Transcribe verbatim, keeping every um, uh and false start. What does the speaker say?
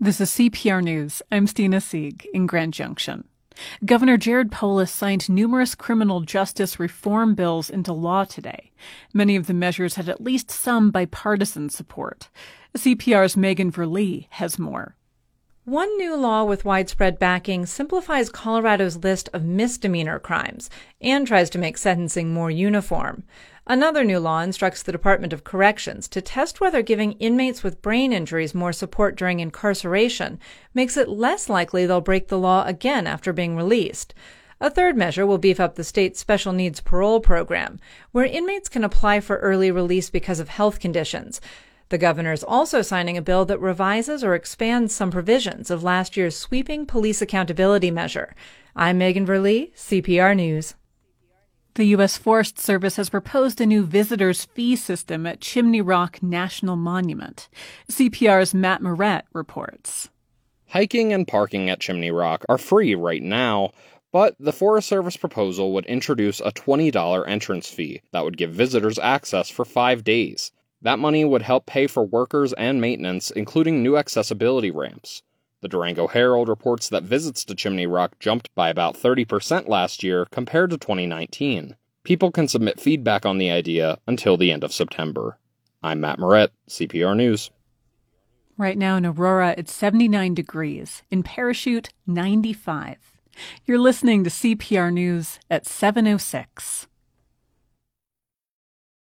This is C P R News. I'm Stina Sieg in Grand Junction. Governor Jared Polis signed numerous criminal justice reform bills into law today. Many of the measures had at least some bipartisan support. C P R's Megan Verlee has more. One new law with widespread backing simplifies Colorado's list of misdemeanor crimes and tries to make sentencing more uniform. Another new law instructs the Department of Corrections to test whether giving inmates with brain injuries more support during incarceration makes it less likely they'll break the law again after being released. A third measure will beef up the state's special needs parole program, where inmates can apply for early release because of health conditions. The governor is also signing a bill that revises or expands some provisions of last year's sweeping police accountability measure. I'm Megan Verlee, C P R News. The U S Forest Service has proposed a new visitor's fee system at Chimney Rock National Monument. C P R's Matt Moret reports. Hiking and parking at Chimney Rock are free right now, but the Forest Service proposal would introduce a twenty dollars entrance fee that would give visitors access for five days. That money would help pay for workers and maintenance, including new accessibility ramps. The Durango Herald reports that visits to Chimney Rock jumped by about thirty percent last year compared to twenty nineteen. People can submit feedback on the idea until the end of September. I'm Matt Moret, C P R News. Right now in Aurora, it's seventy-nine degrees. In Parachute, ninety-five. You're listening to C P R News at seven oh six.